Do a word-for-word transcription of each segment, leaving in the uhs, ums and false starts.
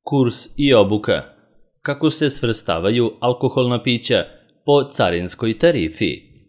Kurs i obuka. Kako se svrstavaju alkoholna pića po carinskoj tarifi?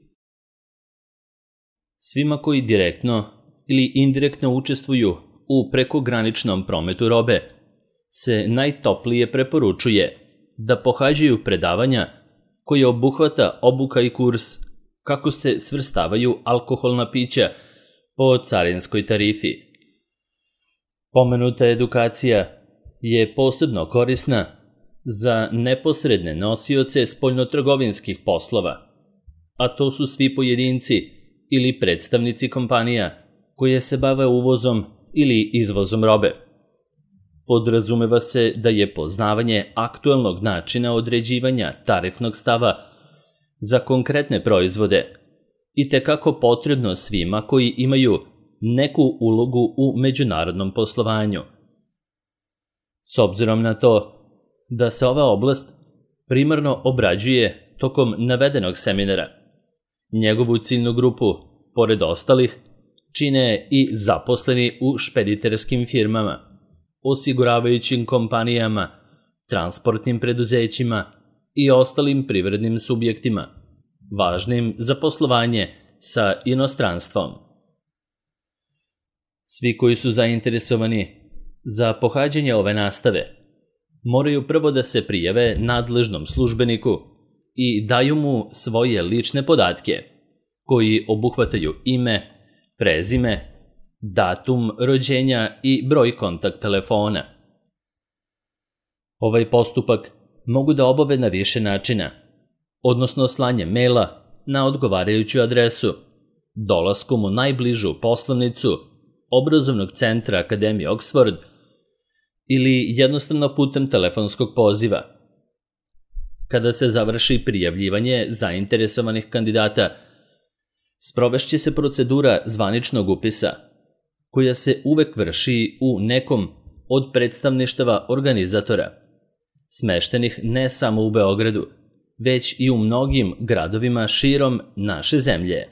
Svima koji direktno ili indirektno učestvuju u prekograničnom prometu robe se najtoplije preporučuje da pohađaju predavanja koje obuhvata obuka i kurs kako se svrstavaju alkoholna pića po carinskoj tarifi. Pomenuta edukacija je posebno korisna za neposredne nosioce spoljnotrgovinskih poslova, a to su svi pojedinci ili predstavnici kompanija koje se bave uvozom ili izvozom robe. Podrazumeva se da je poznavanje aktuelnog načina određivanja tarifnog stava za konkretne proizvode itekako potrebno svima koji imaju neku ulogu u međunarodnom poslovanju. S obzirom na to da se ova oblast primarno obrađuje tokom navedenog seminara, njegovu ciljnu grupu, pored ostalih, čine i zaposleni u špediterskim firmama, osiguravajućim kompanijama, transportnim preduzećima i ostalim privrednim subjektima, važnim za poslovanje sa inostranstvom. Svi koji su zainteresovani za pohađanje ove nastave moraju prvo da se prijave nadležnom službeniku i daju mu svoje lične podatke, koji obuhvataju ime, prezime, datum rođenja i broj kontakt telefona. Ovaj postupak mogu da obave na više načina, odnosno slanjem maila na odgovarajuću adresu, dolaskom u najbližu poslovnicu obrazovnog centra Akademije Oxford ili jednostavno putem telefonskog poziva. Kada se završi prijavljivanje zainteresovanih kandidata, sprovešće se procedura zvaničnog upisa, koja se uvek vrši u nekom od predstavništava organizatora, smeštenih ne samo u Beogradu, već i u mnogim gradovima širom naše zemlje.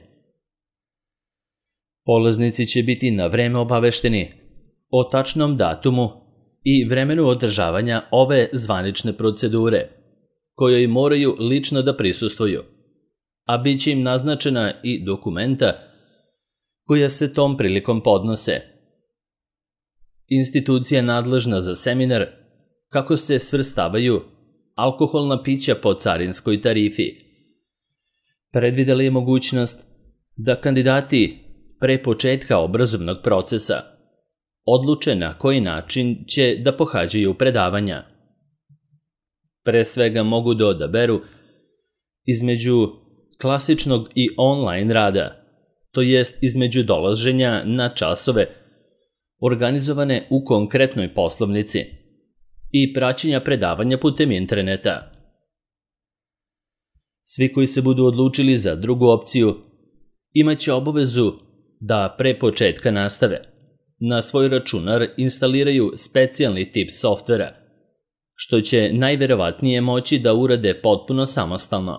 Polaznici će biti na vreme obavešteni o tačnom datumu i vremenu održavanja ove zvanične procedure, kojoj moraju lično da prisustvuju, a bit će im naznačena i dokumenta koja se tom prilikom podnose. Institucija nadležna za seminar kako se svrstavaju alkoholna pića po carinskoj tarifi predvidela je mogućnost da kandidati pre početka obrazovnog procesa odluče na koji način će da pohađaju predavanja. Pre svega mogu da odaberu između klasičnog i online rada, to jest između dolaženja na časove organizovane u konkretnoj poslovnici i praćenja predavanja putem interneta. Svi koji se budu odlučili za drugu opciju imaće obavezu da pre početka nastave na svoj računar instaliraju specijalni tip softvera, što će najverovatnije moći da urade potpuno samostalno.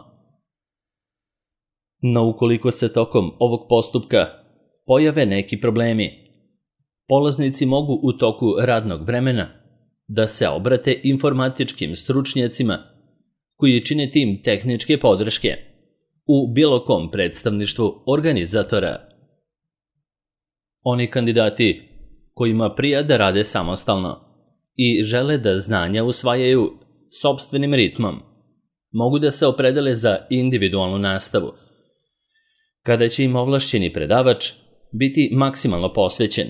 No ukoliko se tokom ovog postupka pojave neki problemi, polaznici mogu u toku radnog vremena da se obrate informatičkim stručnjacima koji čine tim tehničke podrške u bilo kom predstavništvu organizatora. Oni kandidati kojima prija da rade samostalno i žele da znanja usvajaju sopstvenim ritmom, mogu da se opredele za individualnu nastavu, kada će im ovlašćeni predavač biti maksimalno posvećen.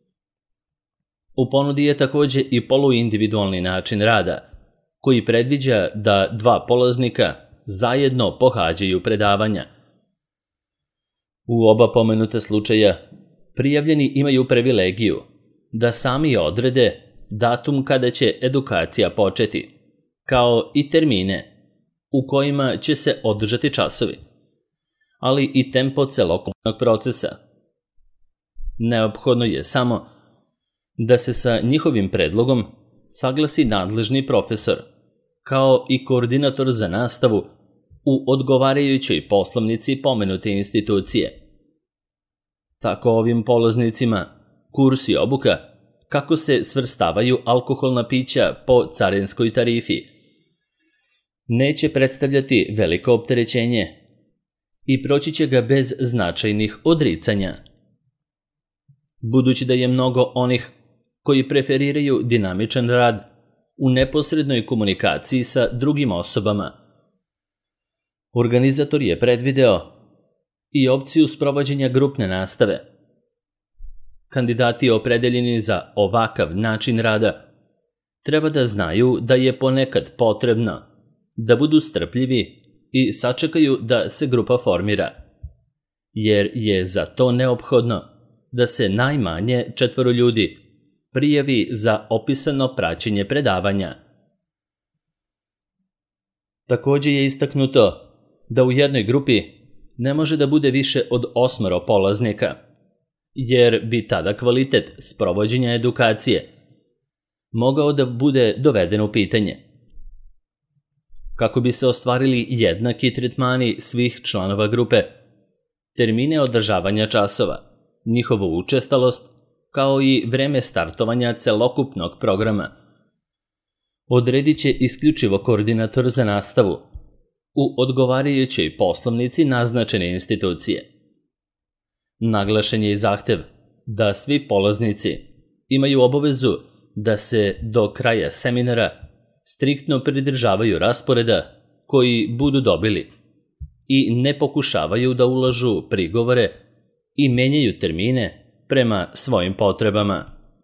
U ponudi je takođe i poluindividualni način rada, koji predviđa da dva polaznika zajedno pohađaju predavanja. U oba pomenuta slučaja prijavljeni imaju privilegiju da sami odrede datum kada će edukacija početi, kao i termine u kojima će se održati časovi, ali i tempo celokupnog procesa. Neophodno je samo da se sa njihovim predlogom saglasi nadležni profesor, kao i koordinator za nastavu u odgovarajućoj poslovnici pomenute institucije. Tako ovim polaznicima kurs i obuka kako se svrstavaju alkoholna pića po carinskoj tarifi. Neće predstavljati veliko opterećenje i proći će ga bez značajnih odricanja. Budući da je mnogo onih koji preferiraju dinamičan rad u neposrednoj komunikaciji sa drugim osobama, organizator je predvideo i opciju sprovođenja grupne nastave. Kandidati opredeljeni za ovakav način rada treba da znaju da je ponekad potrebno da budu strpljivi i sačekaju da se grupa formira, jer je za to neophodno da se najmanje četvoro ljudi prijavi za opisano praćenje predavanja. Također je istaknuto da u jednoj grupi ne može da bude više od osmoro polaznika, jer bi tada kvalitet sprovođenja edukacije mogao da bude doveden u pitanje. Kako bi se ostvarili jednaki tretmani svih članova grupe, termine održavanja časova, njihovu učestalost, kao i vreme startovanja celokupnog programa, odredit će isključivo koordinator za nastavu u odgovarajućoj poslovnici naznačene institucije. Naglašen je i zahtev da svi polaznici imaju obavezu da se do kraja seminara striktno pridržavaju rasporeda koji budu dobili i ne pokušavaju da ulažu prigovore i menjaju termine prema svojim potrebama.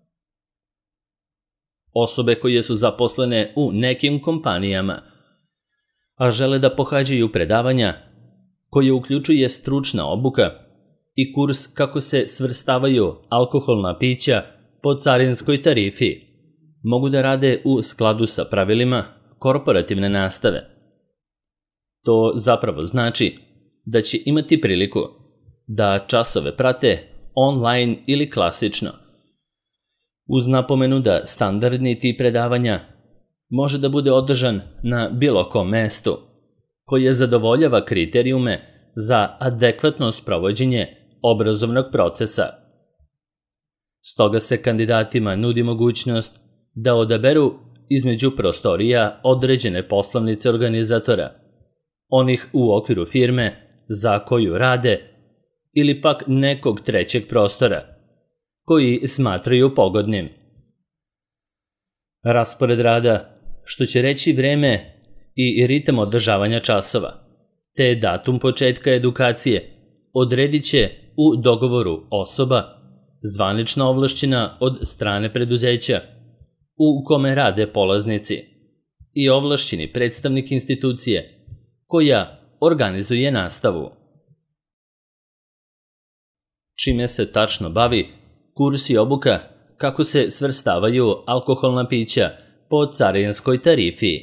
Osobe koje su zaposlene u nekim kompanijama, a žele da pohađaju predavanja koje uključuje stručna obuka i kurs kako se svrstavaju alkoholna pića po carinskoj tarifi, mogu da rade u skladu sa pravilima korporativne nastave. To zapravo znači da će imati priliku da časove prate online ili klasično, uz napomenu da standardni tip predavanja može da bude održan na bilo kom mestu koje zadovoljava kriterijume za adekvatno sprovođenje obrazovnog procesa. Stoga se kandidatima nudi mogućnost da odaberu između prostorija određene poslovnice organizatora, onih u okviru firme za koju rade ili pak nekog trećeg prostora koji smatraju pogodnim. Raspored rada, što će reći vreme i ritam održavanja časova, te datum početka edukacije, odredit će u dogovoru osoba zvanično ovlašćena od strane preduzeća u kome rade polaznici i ovlašćeni predstavnik institucije koja organizuje nastavu. Čime se tačno bavi kurs i obuka kako se svrstavaju alkoholna pića po carinskoj tarifi.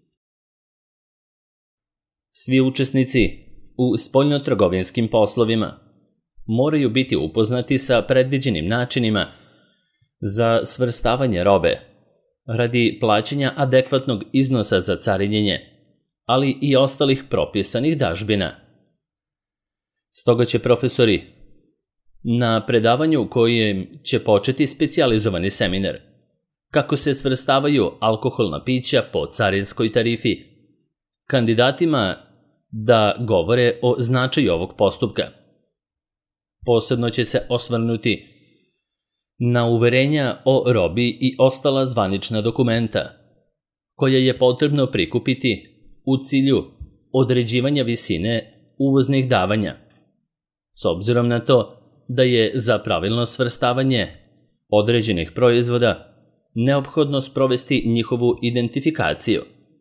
Svi učesnici u spoljnotrgovinskim poslovima moraju biti upoznati sa predviđenim načinima za svrstavanje robe radi plaćanja adekvatnog iznosa za carinjenje, ali i ostalih propisanih dažbina. Stoga će profesori na predavanju kojem će početi specijalizovani seminar kako se svrstavaju alkoholna pića po carinskoj tarifi, kandidatima da govore o značaju ovog postupka. Posebno će se osvrnuti na uverenja o robi i ostala zvanična dokumenta koja je potrebno prikupiti u cilju određivanja visine uvoznih davanja, s obzirom na to da je za pravilno svrstavanje određenih proizvoda neophodno sprovesti njihovu identifikaciju.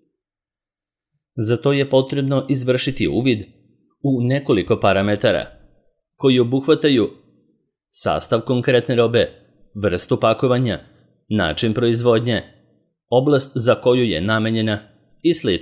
Za to je potrebno izvršiti uvid u nekoliko parametara koji obuhvataju sastav konkretne robe, vrstu pakovanja, način proizvodnje, oblast za koju je namenjena i sl.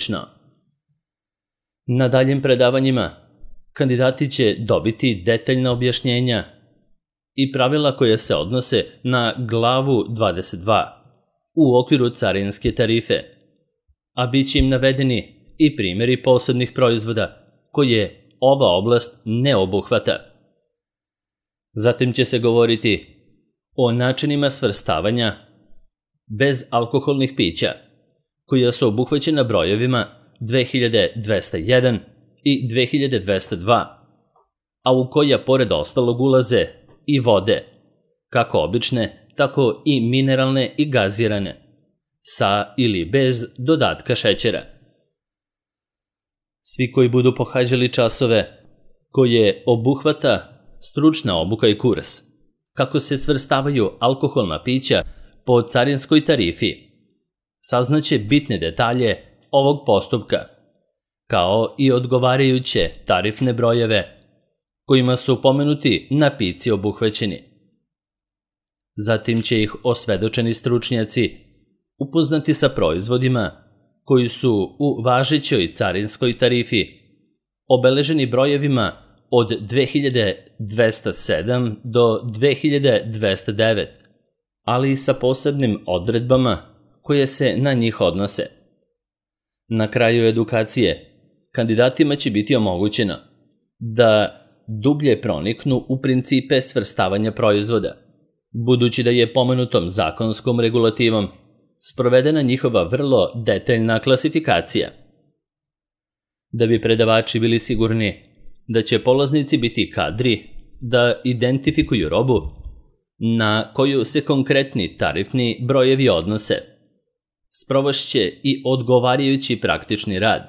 Na daljim predavanjima kandidati će dobiti detaljna objašnjenja i pravila koja se odnose na glavu dvadeset dva u okviru carinske tarife, a bit će im navedeni i primjeri posebnih proizvoda koje ova oblast ne obuhvata. Zatim će se govoriti o načinima svrstavanja bezalkoholnih pića, koja su obuhvaćena brojevima dve hiljade dvesta jedan i dve hiljade dvesta dva, a u koja pored ostalog ulaze i vode, kako obične, tako i mineralne i gazirane, sa ili bez dodatka šećera. Svi koji budu pohađali časove koje obuhvata stručna obuka i kurs, kako se svrstavaju alkoholna pića po carinskoj tarifi, saznaće bitne detalje ovog postupka, kao i odgovarajuće tarifne brojeve kojima su pomenuti napici obuhvaćeni. Zatim će ih osvedočeni stručnjaci upoznati sa proizvodima koji su u važećoj carinskoj tarifi obeleženi brojevima od dve hiljade dvesta sedam do dve hiljade dvesta devet, ali i sa posebnim odredbama koje se na njih odnose. Na kraju edukacije kandidatima će biti omogućeno da dublje proniknu u principe svrstavanja proizvoda, budući da je pomenutom zakonskom regulativom sprovedena njihova vrlo detaljna klasifikacija. Da bi predavači bili sigurni da će polaznici biti kadri da identifikuju robu na koju se konkretni tarifni brojevi odnose, sprovošće i odgovarajući praktični rad.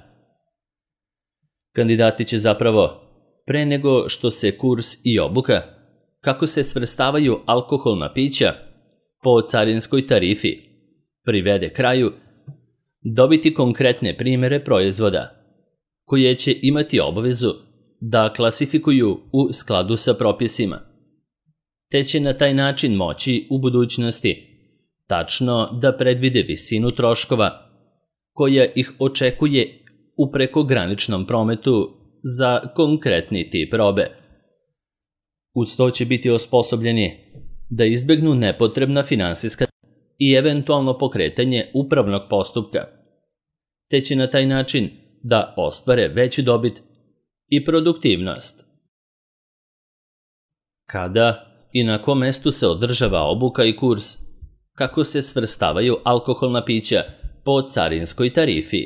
Kandidati će zapravo, pre nego što se kurs i obuka, kako se svrstavaju alkoholna pića po carinskoj tarifi, privede kraju, dobiti konkretne primere proizvoda, koje će imati obavezu da klasifikuju u skladu sa propisima, te će na taj način moći u budućnosti tačno da predvide visinu troškova koja ih očekuje u prekograničnom prometu za konkretni tip robe. Uz to će biti osposobljeni da izbegnu nepotrebna finansijska i eventualno pokretanje upravnog postupka, te će na taj način da ostvare veću dobit i produktivnost. Kada i na kom mestu se održava obuka i kurs, kako se svrstavaju alkoholna pića po carinskoj tarifi?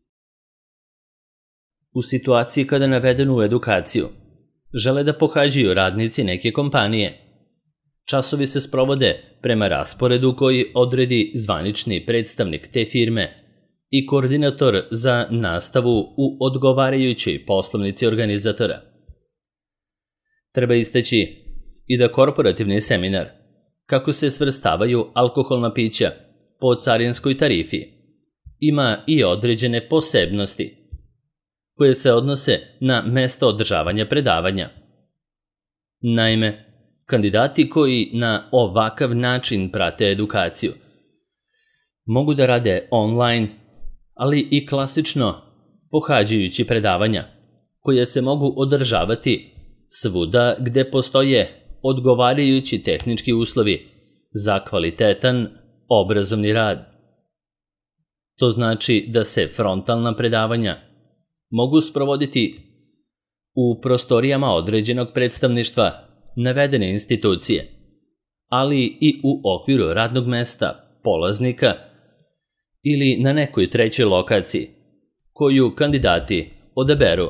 U situaciji kada navedenu edukaciju žele da pohađaju radnici neke kompanije, časovi se sprovode prema rasporedu koji odredi zvanični predstavnik te firme i koordinator za nastavu u odgovarajućoj poslovnici organizatora. Treba istaći i da korporativni seminar, kako se svrstavaju alkoholna pića po carinskoj tarifi, ima i određene posebnosti koje se odnose na mesto održavanja predavanja. Naime, kandidati koji na ovakav način prate edukaciju mogu da rade online, ali i klasično pohađajući predavanja, koje se mogu održavati svuda gde postoje odgovarajući tehnički uslovi za kvalitetan obrazovni rad. To znači da se frontalna predavanja mogu sprovoditi u prostorijama određenog predstavništva navedene institucije, ali i u okviru radnog mesta polaznika ili na nekoj trećoj lokaciji koju kandidati odaberu.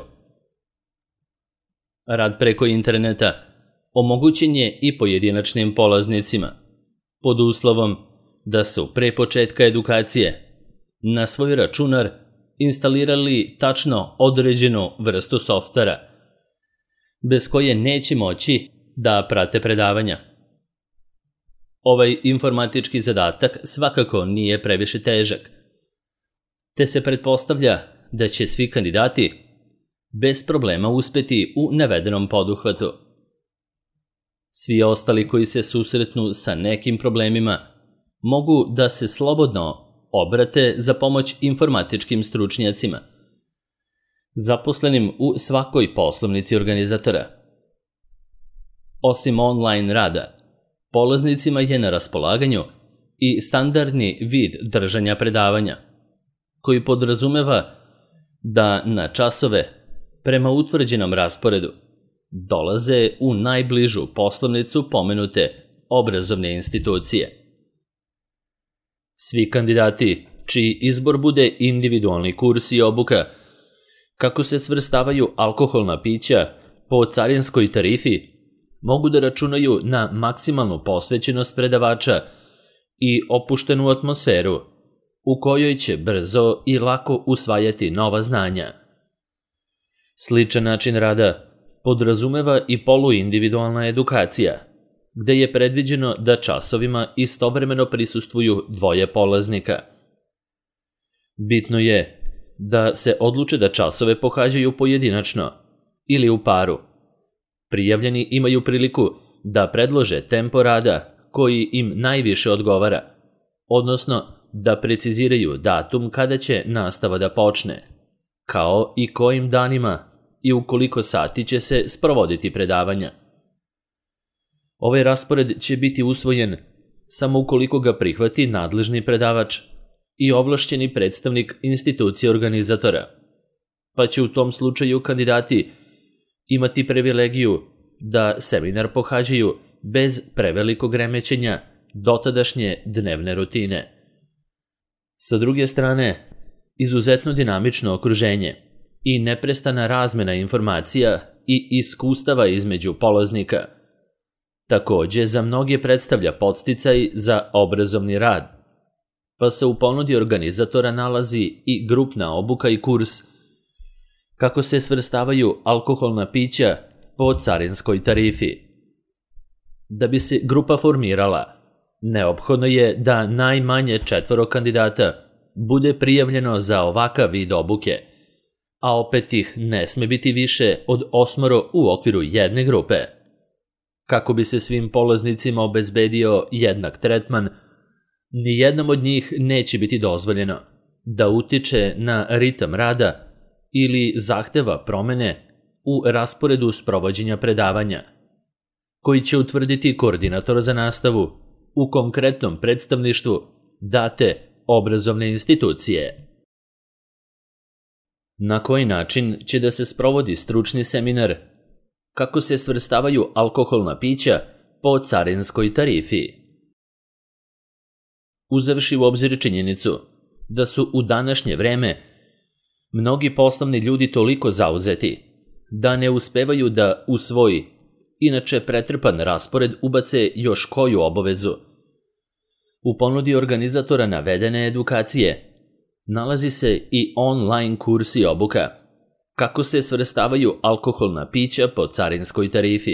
Rad preko interneta omogućen je i pojedinačnim polaznicima, pod uslovom da su pre početka edukacije na svoj računar instalirali tačno određenu vrstu softvera, bez koje neće moći da prate predavanja. Ovaj informatički zadatak svakako nije previše težak, te se pretpostavlja da će svi kandidati bez problema uspeti u navedenom poduhvatu. Svi ostali koji se susretnu sa nekim problemima mogu da se slobodno obrate za pomoć informatičkim stručnjacima, zaposlenim u svakoj poslovnici organizatora. Osim online rada, polaznicima je na raspolaganju i standardni vid držanja predavanja, koji podrazumeva da na časove prema utvrđenom rasporedu dolaze u najbližu poslovnicu pomenute obrazovne institucije. Svi kandidati, čiji izbor bude individualni kurs i obuka, kako se svrstavaju alkoholna pića po carinskoj tarifi, mogu da računaju na maksimalnu posvećenost predavača i opuštenu atmosferu u kojoj će brzo i lako usvajati nova znanja. Sličan način rada podrazumeva i poluindividualna edukacija, gde je predviđeno da časovima istovremeno prisustvuju dvoje polaznika. Bitno je da se odluče da časove pohađaju pojedinačno ili u paru. Prijavljeni imaju priliku da predlože tempo rada koji im najviše odgovara, odnosno da preciziraju datum kada će nastava da počne, kao i kojim danima i u koliko sati će se sprovoditi predavanja. Ovaj raspored će biti usvojen samo ukoliko ga prihvati nadležni predavač i ovlašćeni predstavnik institucije organizatora, pa će u tom slučaju kandidati imati privilegiju da seminar pohađaju bez prevelikog remećenja dotadašnje dnevne rutine. Sa druge strane, izuzetno dinamično okruženje i neprestana razmena informacija i iskustava između polaznika takođe za mnoge predstavlja podsticaj za obrazovni rad, pa se u ponudi organizatora nalazi i grupna obuka i kurs kako se svrstavaju alkoholna pića po carinskoj tarifi. Da bi se grupa formirala, neophodno je da najmanje četvoro kandidata bude prijavljeno za ovakav vid obuke, a opet ih ne sme biti više od osmoro u okviru jedne grupe. Kako bi se svim polaznicima obezbedio jednak tretman, nijednom od njih neće biti dozvoljeno da utiče na ritam rada ili zahteva promene u rasporedu sprovođenja predavanja, koji će utvrditi koordinator za nastavu u konkretnom predstavništvu date obrazovne institucije. Na koji način će da se sprovodi stručni seminar? Kako se svrstavaju alkoholna pića po carinskoj tarifi? Uzevši u obzir činjenicu da su u današnje vreme mnogi poslovni ljudi toliko zauzeti da ne uspevaju da u svoj, inače pretrpan raspored ubace još koju obavezu. U ponudi organizatora navedene edukacije nalazi se i online kurs i obuka kako se svrstavaju alkoholna pića po carinskoj tarifi.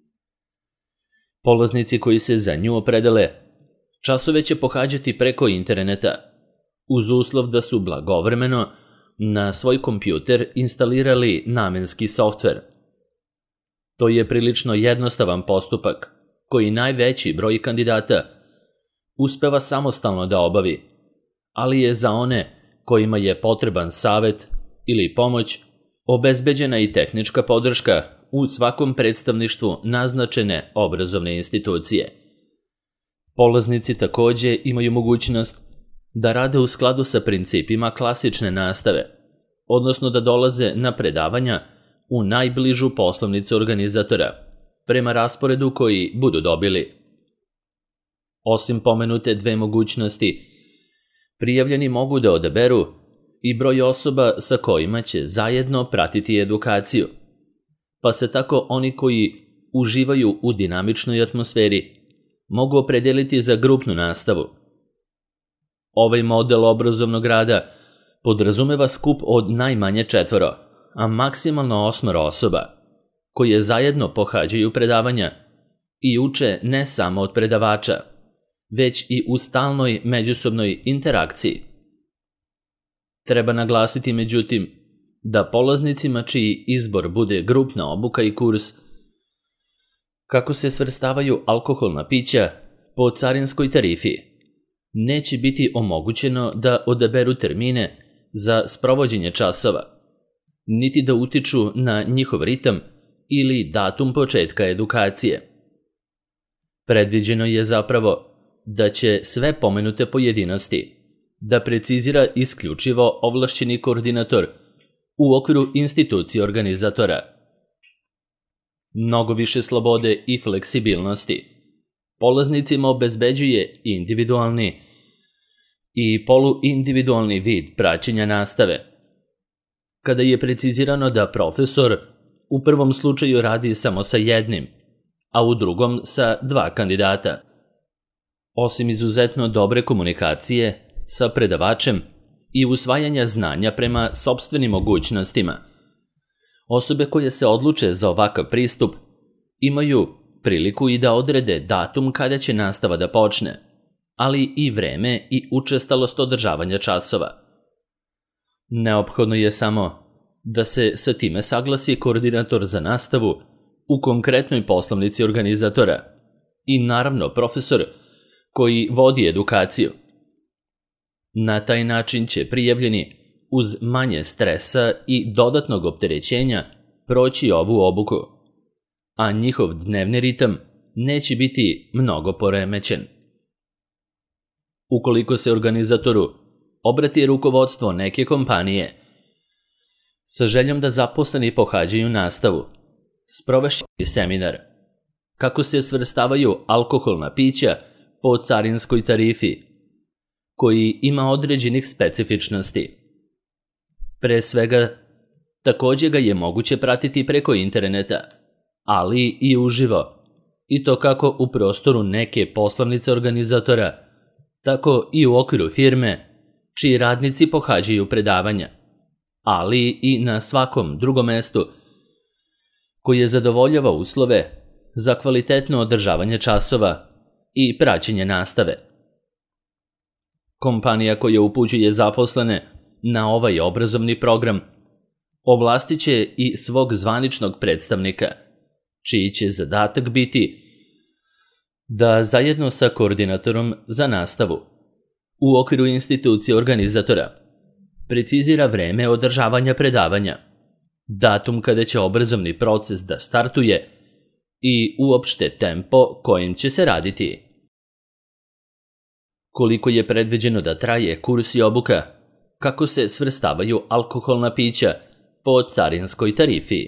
Polaznici koji se za nju opredele časove će pohađati preko interneta, uz uslov da su blagovremeno na svoj kompjuter instalirali namenski softver. To je prilično jednostavan postupak koji najveći broj kandidata uspeva samostalno da obavi, ali je za one kojima je potreban savet ili pomoć obezbeđena i tehnička podrška u svakom predstavništvu naznačene obrazovne institucije. Polaznici takođe imaju mogućnost da rade u skladu sa principima klasične nastave, odnosno da dolaze na predavanja u najbližu poslovnicu organizatora, prema rasporedu koji budu dobili. Osim pomenute dve mogućnosti, prijavljeni mogu da odaberu i broj osoba sa kojima će zajedno pratiti edukaciju, pa se tako oni koji uživaju u dinamičnoj atmosferi mogu opredeliti za grupnu nastavu. Ovaj model obrazovnog rada podrazumeva skup od najmanje četvoro, a maksimalno osmoro osoba, koje zajedno pohađaju predavanja i uče ne samo od predavača, već i u stalnoj međusobnoj interakciji. Treba naglasiti, međutim, da polaznicima čiji izbor bude grupna obuka i kurs kako se svrstavaju alkoholna pića po carinskoj tarifi, neće biti omogućeno da odaberu termine za sprovođenje časova, niti da utiču na njihov ritam ili datum početka edukacije. Predviđeno je zapravo da će sve pomenute pojedinosti da precizira isključivo ovlašćeni koordinator u okviru institucije organizatora. Mnogo više slobode i fleksibilnosti polaznicima obezbeđuje individualni i poluindividualni vid praćenja nastave. Kada je precizirano da profesor u prvom slučaju radi samo sa jednim, a u drugom sa dva kandidata. Osim izuzetno dobre komunikacije sa predavačem i usvajanja znanja prema sopstvenim mogućnostima, osobe koje se odluče za ovakav pristup imaju priliku i da odrede datum kada će nastava da počne, ali i vreme i učestalost održavanja časova. Neophodno je samo da se sa time saglasi koordinator za nastavu u konkretnoj poslovnici organizatora i naravno profesor koji vodi edukaciju. Na taj način će prijavljeni uz manje stresa i dodatnog opterećenja proći ovu obuku, a njihov dnevni ritam neće biti mnogo poremećen. Ukoliko se organizatoru obrati rukovodstvo neke kompanije sa željom da zaposleni pohađaju nastavu, sprovešće seminar kako se svrstavaju alkoholna pića po carinskoj tarifi, koji ima određenih specifičnosti. Pre svega, takođe ga je moguće pratiti preko interneta, ali i uživo, i to kako u prostoru neke poslovnice organizatora, tako i u okviru firme čiji radnici pohađaju predavanja, ali i na svakom drugom mestu koje zadovoljava uslove za kvalitetno održavanje časova i praćenje nastave. Kompanija koja upućuje zaposlene na ovaj obrazovni program ovlastit će i svog zvaničnog predstavnika, čiji će zadatak biti da zajedno sa koordinatorom za nastavu u okviru institucije organizatora precizira vreme održavanja predavanja, datum kada će obrazovni proces da startuje i uopšte tempo kojim će se raditi. Koliko je predviđeno da traje kurs i obuka, kako se svrstavaju alkoholna pića po carinskoj tarifi.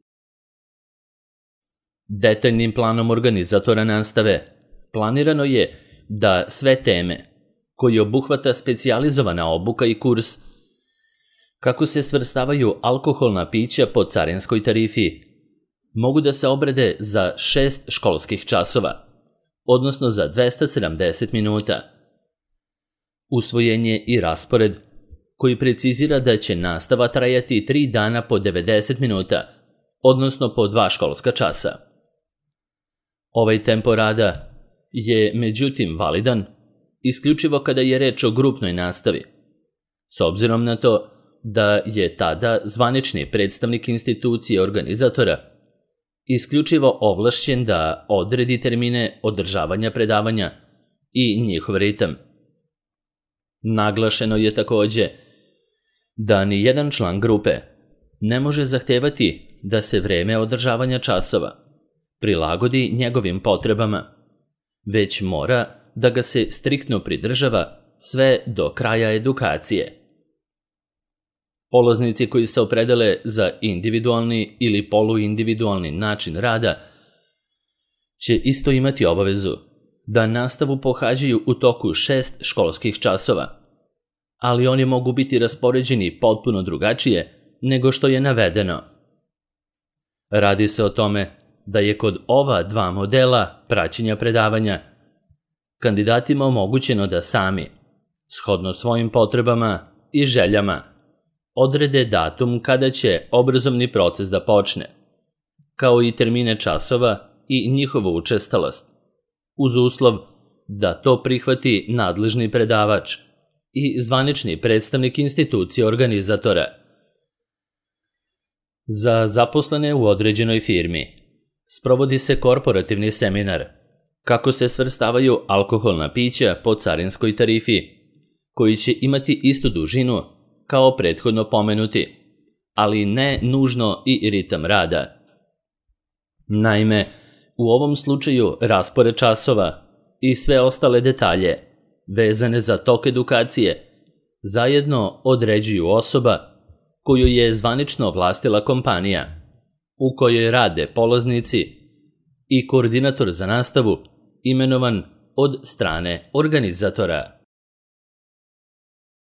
Detaljnim planom organizatora nastave planirano je da sve teme koje obuhvata specijalizovana obuka i kurs, kako se svrstavaju alkoholna pića po carinskoj tarifi, mogu da se obrade za šest školskih časova, odnosno za dvesta sedamdeset minuta. Usvojen je i raspored koji precizira da će nastava trajati tri dana po devedeset minuta, odnosno po dva školska časa. Ovaj tempo rada je međutim validan isključivo kada je reč o grupnoj nastavi, s obzirom na to da je tada zvanični predstavnik institucije organizatora isključivo ovlašćen da odredi termine održavanja predavanja i njihov ritam. Naglašeno je takođe da ni jedan član grupe ne može zahtevati da se vreme održavanja časova prilagodi njegovim potrebama, već mora da ga se striktno pridržava sve do kraja edukacije. Polaznici koji se opredele za individualni ili poluindividualni način rada će isto imati obavezu da nastavu pohađaju u toku šest školskih časova, ali oni mogu biti raspoređeni potpuno drugačije nego što je navedeno. Radi se o tome da je kod ova dva modela praćenja predavanja kandidatima omogućeno da sami, shodno svojim potrebama i željama, odrede datum kada će obrazovni proces da počne, kao i termine časova i njihovu učestalost, uz uslov da to prihvati nadležni predavač i zvanični predstavnik institucije organizatora. Za zaposlene u određenoj firmi sprovodi se korporativni seminar kako se svrstavaju alkoholna pića po carinskoj tarifi, koji će imati istu dužinu kao prethodno pomenuti, ali ne nužno i ritam rada. Naime, u ovom slučaju raspored časova i sve ostale detalje vezane za tok edukacije zajedno određuju osoba koju je zvanično ovlastila kompanija, u kojoj rade polaznici i koordinator za nastavu imenovan od strane organizatora.